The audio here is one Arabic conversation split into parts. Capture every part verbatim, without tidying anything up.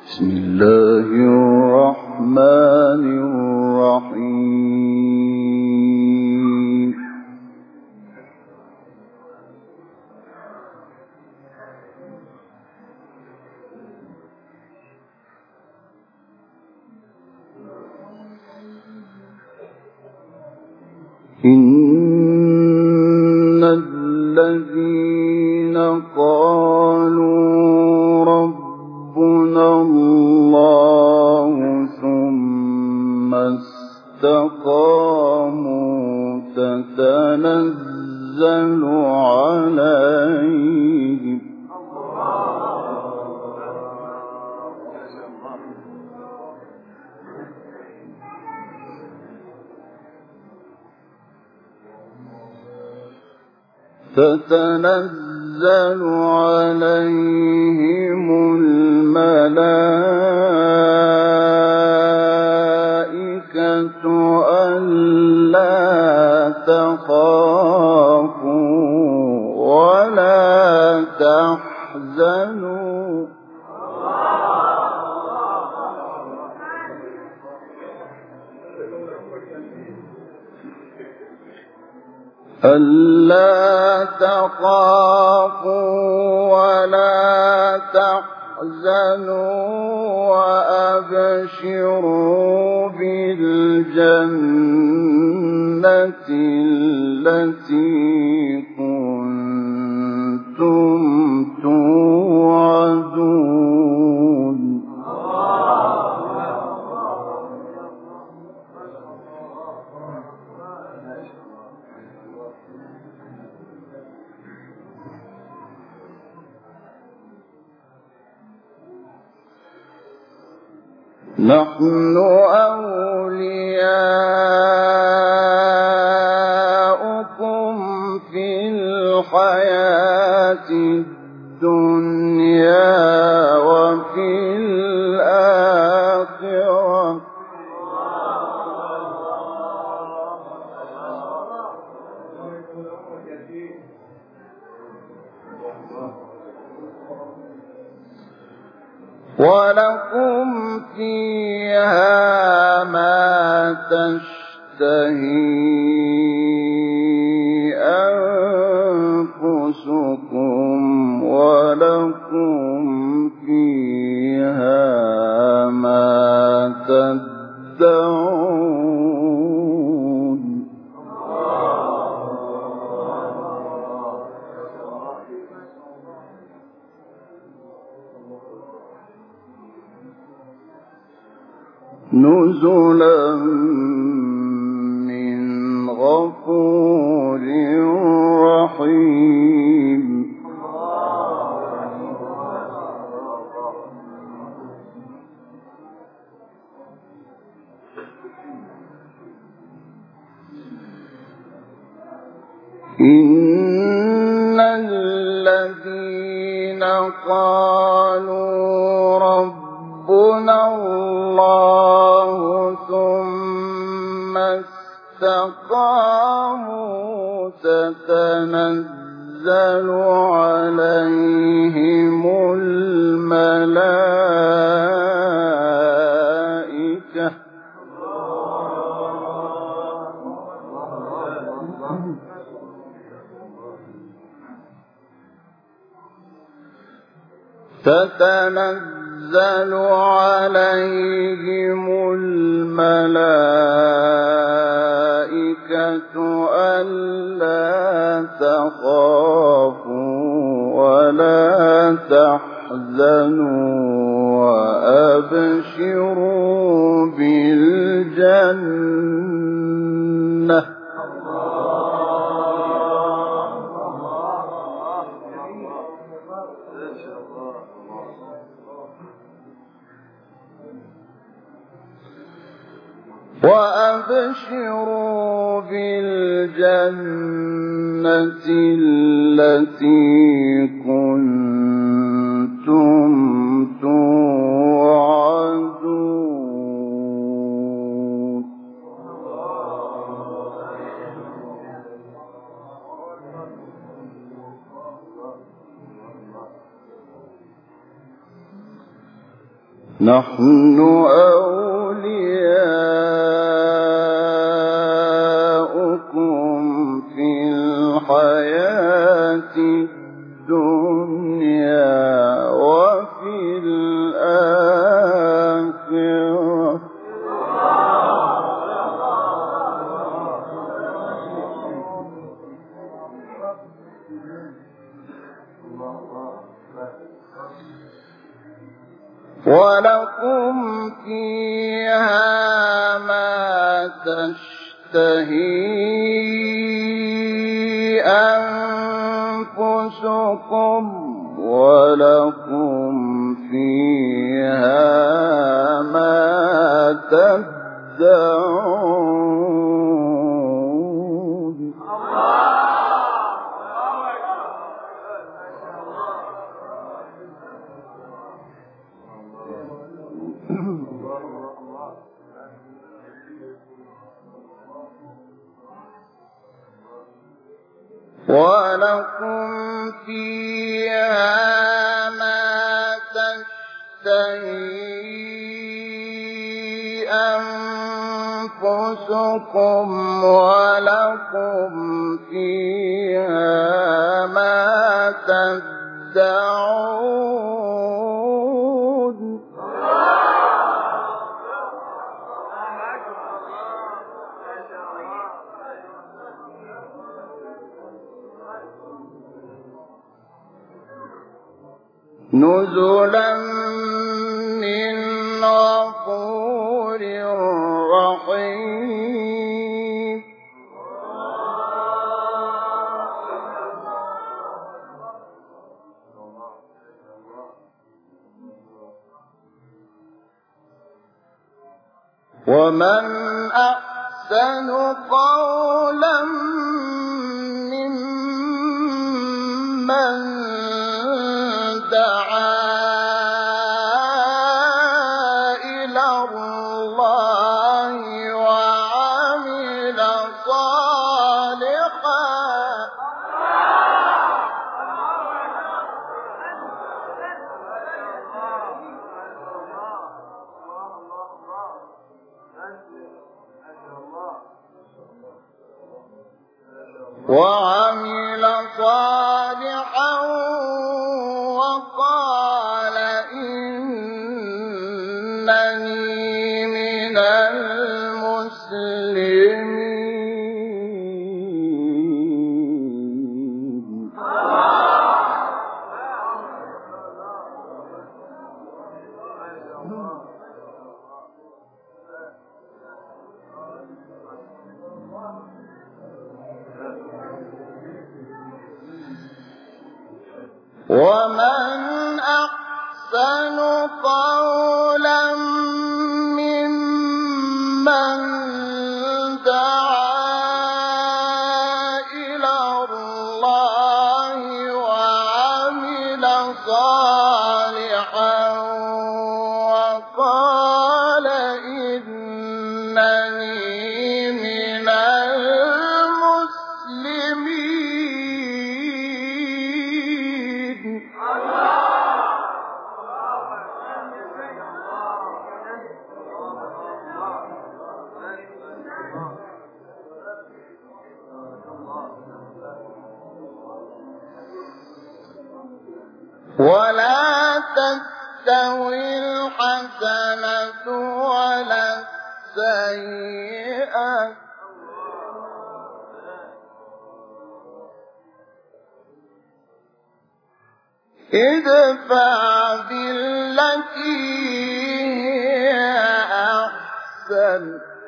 بسم الله الرحمن الرحيم. إن الذين قالوا ربنا الله ثم استقاموا تتنزل عليهم تتنزل عليهم الملائكة ألا تخافوا ولا تحزنوا ألا تخافوا ولا تحزنوا وأبشروا بالجنة التي كنتم توعدون. نحن أولياؤكم في الحياة الدنيا وفي الآخرة ولكم فيها ما تشتهي أنفسكم ولكم فيها ما تدعون. نزلا من غفور رحيم. إن الذين قالوا ربنا الله ثم استقاموا تتنزل عليهم الملائكة تتنزل عليهم الملائكة ألا تخافوا ولا تحزنوا وأبشروا بالجنة وأبشروا بالجنة التي كنتم توعدون. نحن أولياؤكم في الحياة الدنيا وفي الآخرة ولكم فيها ما تشتهي أنفسكم ولكم فيها ما تدعون ولكم فيها ما تشتهي أنفسكم ولكم فيها ما تدعون نزلا من غفور رحيم ومن أحسن قولا ممن دعا إلى الله وعمل صالحا وعمل صالحا وقال إنني من المسلمين ومن أحسن قولا ممن دعا إلى الله وعمل صالحا وقال إنني من المسلمين ولا تستوي الحسنة ولا السيئة ادفع بالتي هي أحسن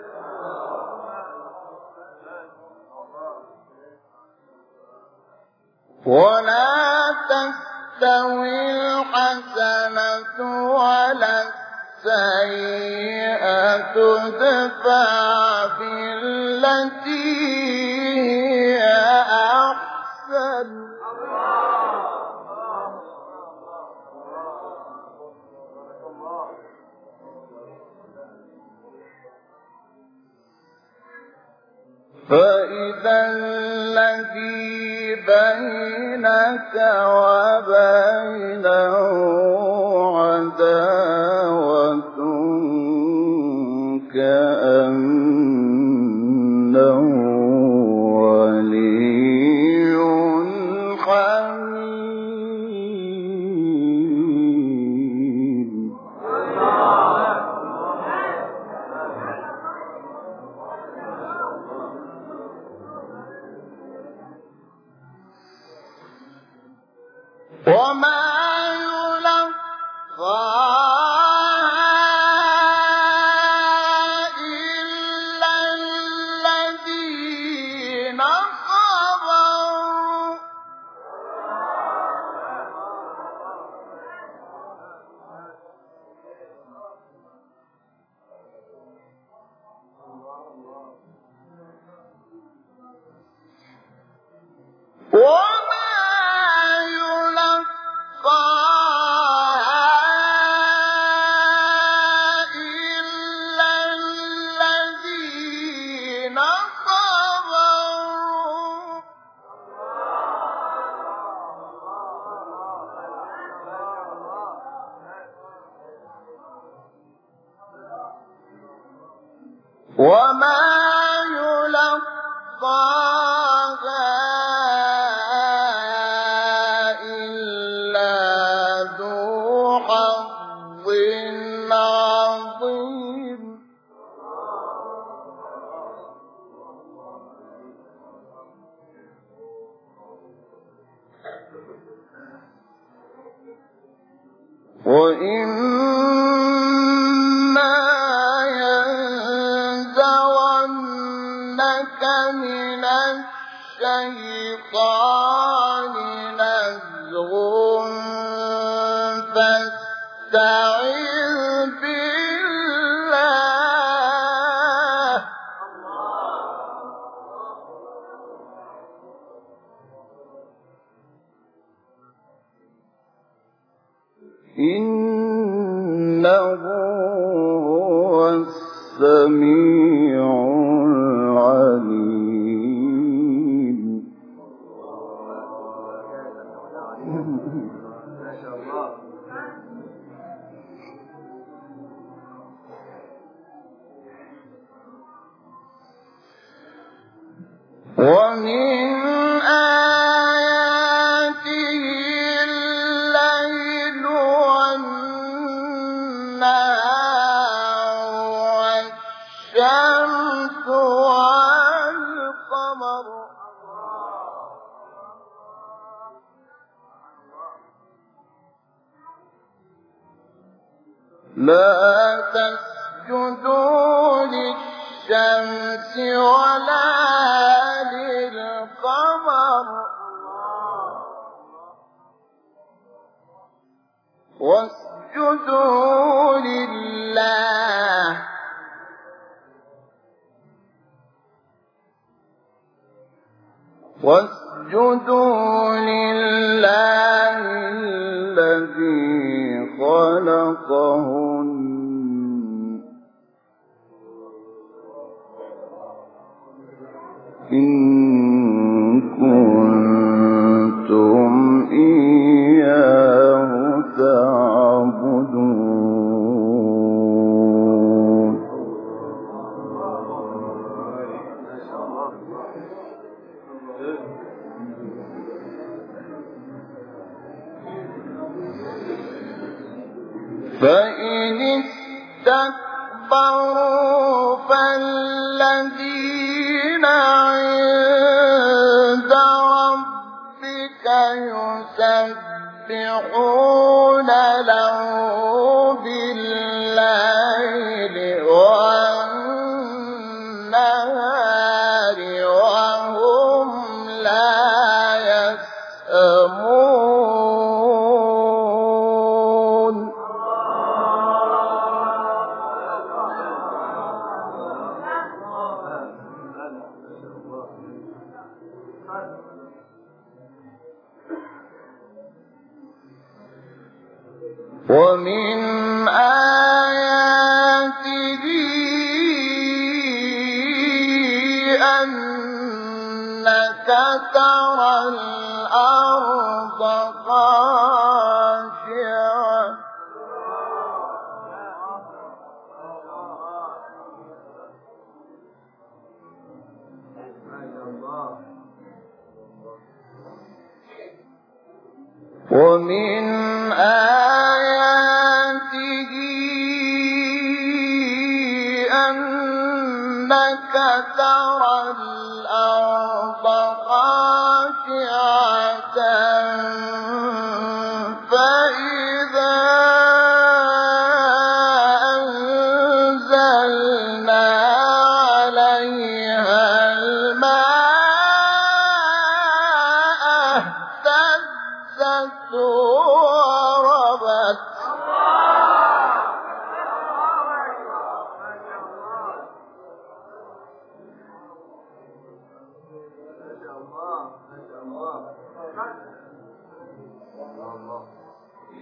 ولا تستوي الحسنة ولا السيئة ادفع بالتي هي أحسن فإذا الذي بينك وبينه عداوة وَإِمَّا يَنزَغَنَّكَ مِنَ الشَّيْطَانِ نَزْغٌ فَاسْتَعِذْ بِاللَّهِ ۖ إِنَّهُ هُوَ السَّمِيعُ الْعَلِيمُ. وَمِنْ آيَاتِهِ اللَّيْلُ وَالنَّهَارُ وَالشَّمْسُ وَالْقَمَرُ لَا تَسْجُدُوا لِلشَّمْسِ وَلَا لِلْقَمَرِ وَاسْجُدُوا لِلَّهِ وَاسْجُدُوا لِلَّهِ الَّذِي خَلَقَهُنَّ إِن كُنتُمْ إِيَّاهُ تَعْبُدُونَ. فَإِنِ اسْتَكْبَرُوا فَالَّذِينَ عِندَ رَبِّكَ يُسَبِّحُونَ لَهُ بِاللَّيْلِ وَالنَّهَارِ وَهُمْ لَا يَسْأَمُونَ. وَمِنْ آيَاتِهِ أَنَّكَ تَرَى الْأَرْضَ خَاشِعَةً وَمِنْ آيَاتِهِ أَنَّكَ تَرَى الْأَرْضَ خَاشِعَةً فَإِذَا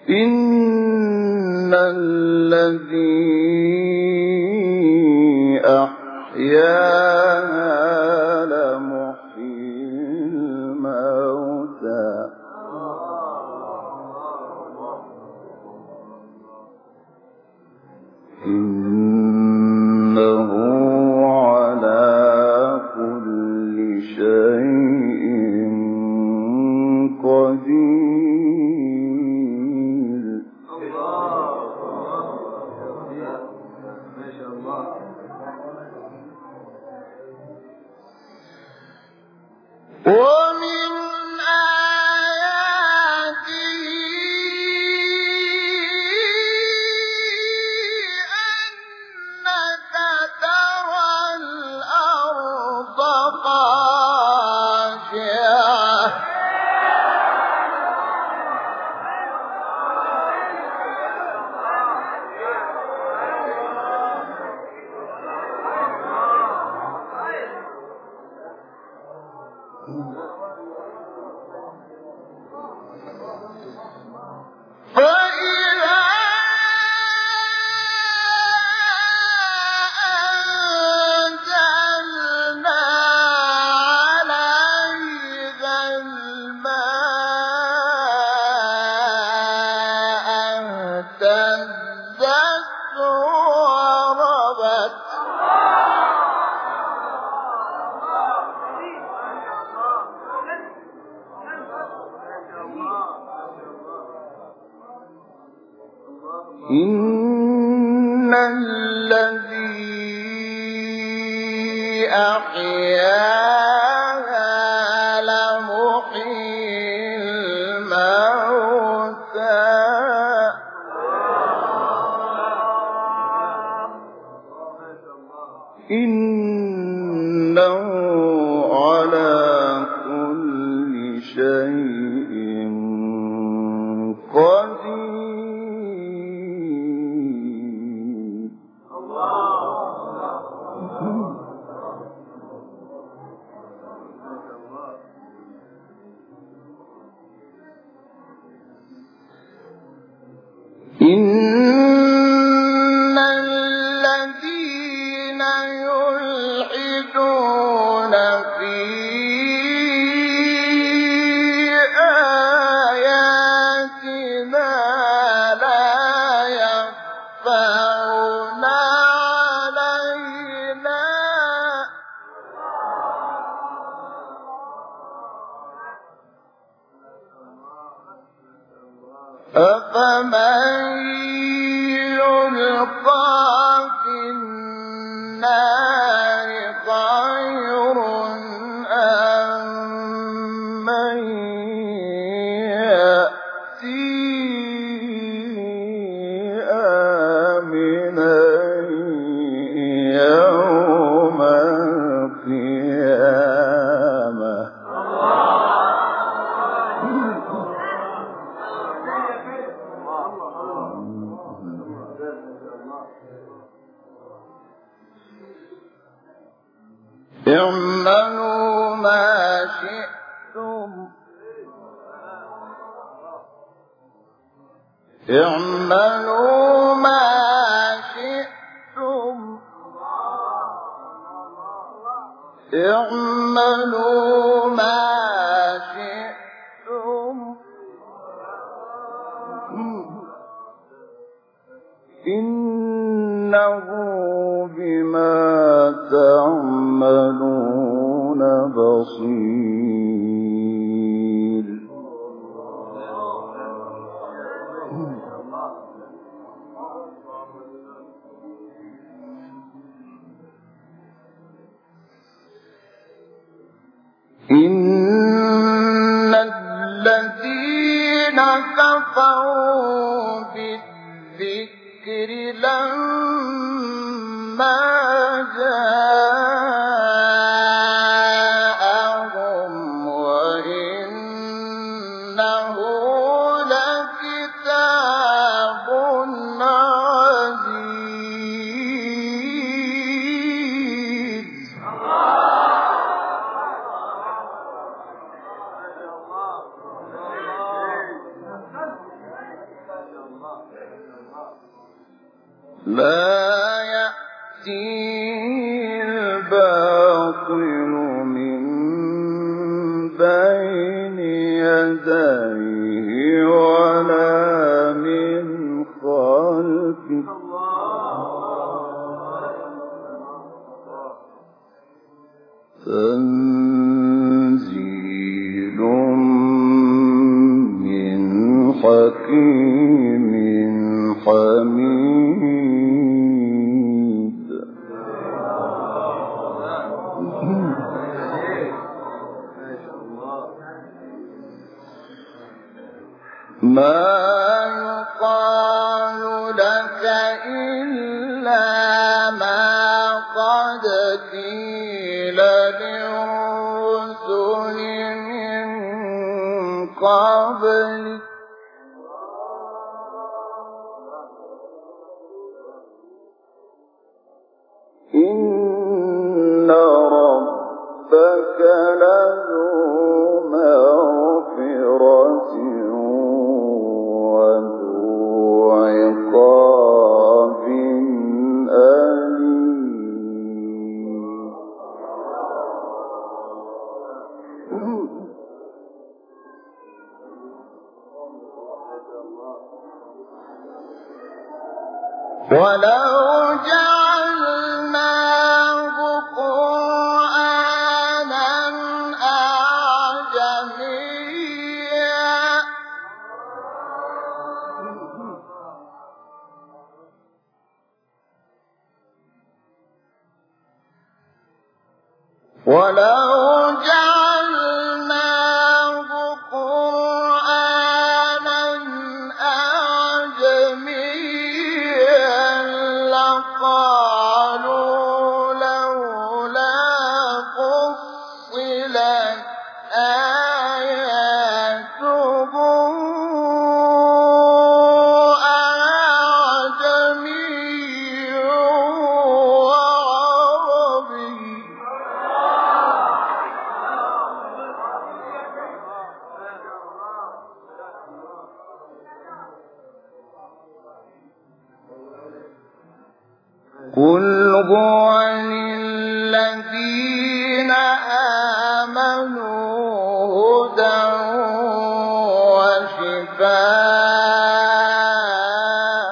إن الذي أحياها لمحيي الموتى إنه على كل شيء قدير. ومن آياته أنك ترى الأرض خاشعة فإذا أنزلنا عليها الماء اهتزت وربت إن الذي أحياها لمحيي الموتى إنه على كل شيء قدير. إن الذين يلحدون في آياتنا لا يخفون علينا أفمن يلقى في النار خير أم من يأتي آمنا يوم القيامة. اعملوا ما شئتم اعملوا ما شئتم اعملوا ما شئتم إنه بما تعملون بصير. إن الذين كفروا بالذكر لما جاءهم وإنه لكتاب عزيز. لا يأتيه الباطل من بين يديه ولا من خلفه تنزيل من حكيم حميد. ما يقال لك إلا ما قد قيل للرسل من قبلك إن ربك لذو مغفرة وذو عقاب أليم. ولو جعلناه قرآنا أعجميا ولو جعلناه قرآنا أعجميا لقالوا لولا فصلت آياته أعجمي وعربي قل هو للذين آمنوا هدى وشفاء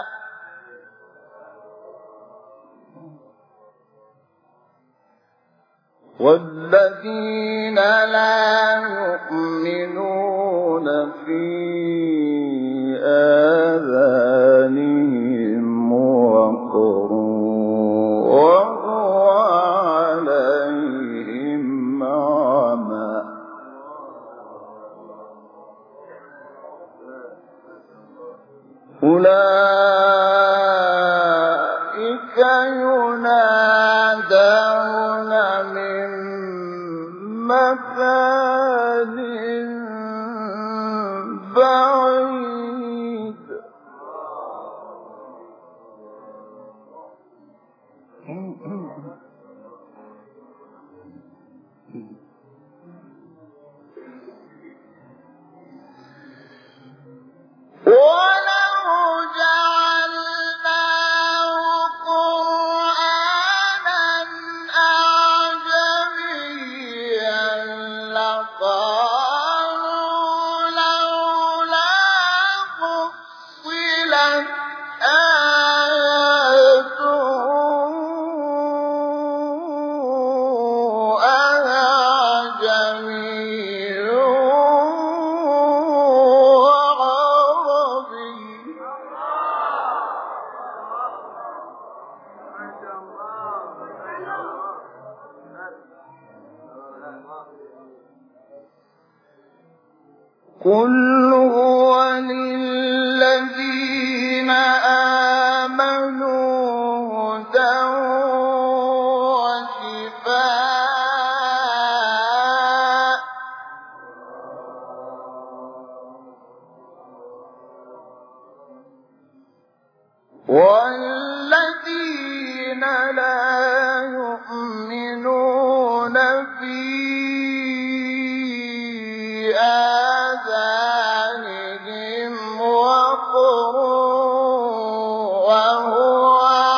والذين لا يؤمنون في آذانهم وقر وهو عليهم عمى أولئك ينادون من مكان بعيد. ولو جعلناه قرآنا أعجميا لقالوا لولا فصلت آياته أعجمي وعربي قل هو للذين آمنوا هدى وشفاء والذين لا يؤمنون في آذانهم وقر وهو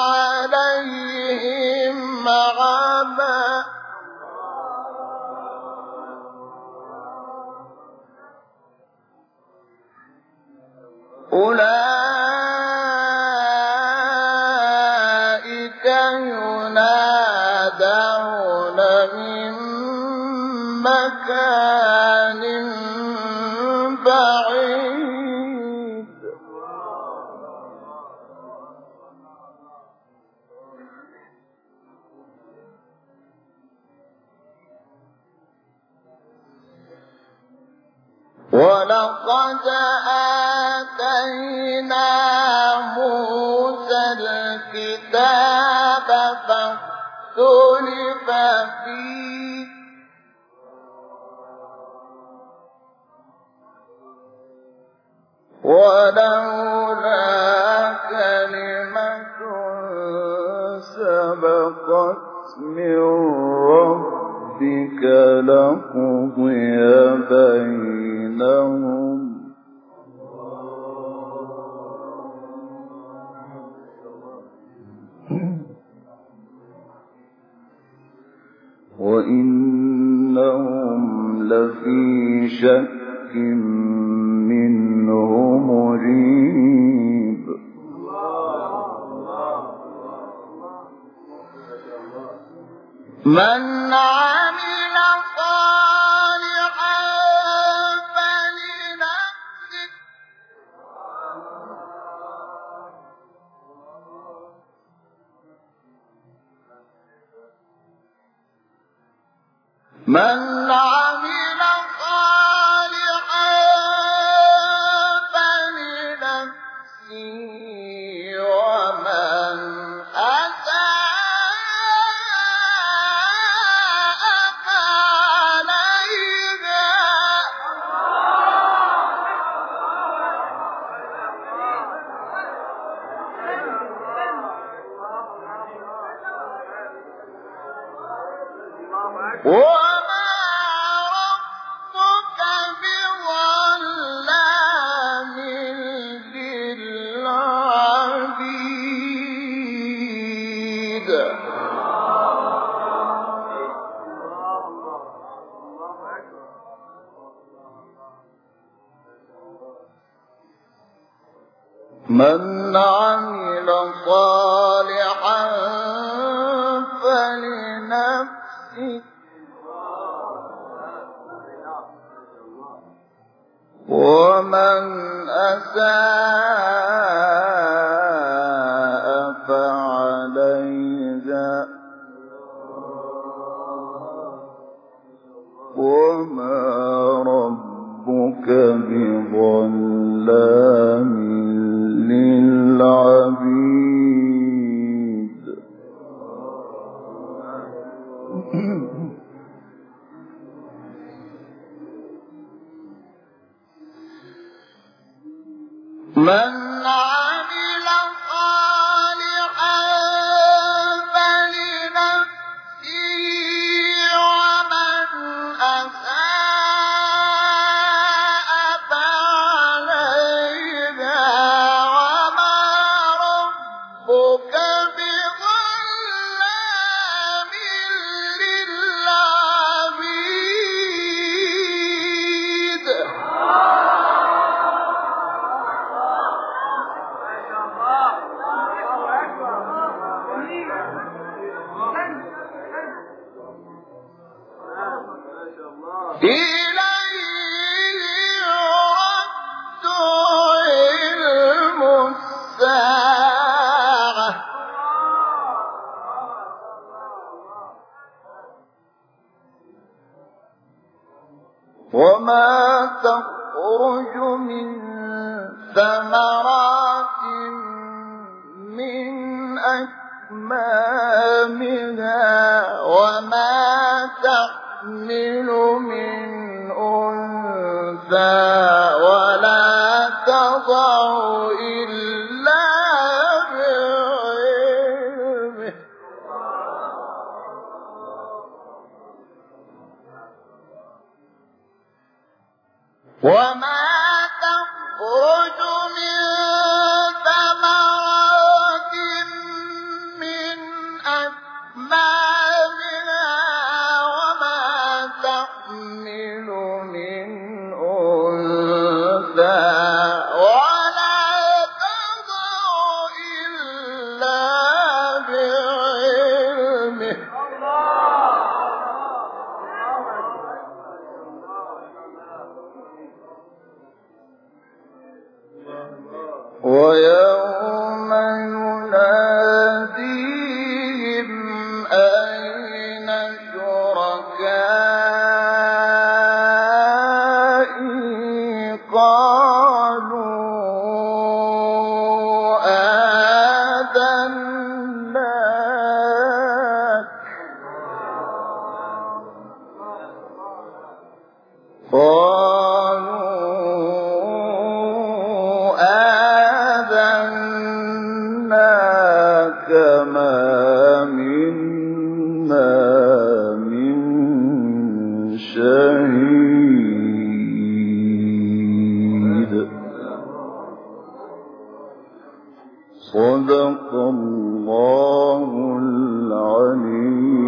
ينادون من مكان بعيد ولقد آتينا موسى الكتاب فاختلف فيه ولولا كلمة سبقت من ربك لقضي بينهم وإنهم لفي شك منه مريب من عمل صالحا فلنفسه من عمل صالحا فلنفسه ومن أساء فعليها وما ربك بظلام للعبيد من عمل صالحا فلنفسه ومن أساء فعليها وما ربك بظلام للعبيد من عمل صالحا فلنفسه ومن أساء فعليها وما ربك بظلام للعبيد إليه يرد علم الساعة وما تخرج من ثمرات من أكمامها وما تحمل من أنثى ولا تضع إلا بعلمه وما تخرج من ثمرات من أكمامها وما تحمل من أنثى ولا تضع إلا بعلمه ما منا من شهيد. صدق الله العلي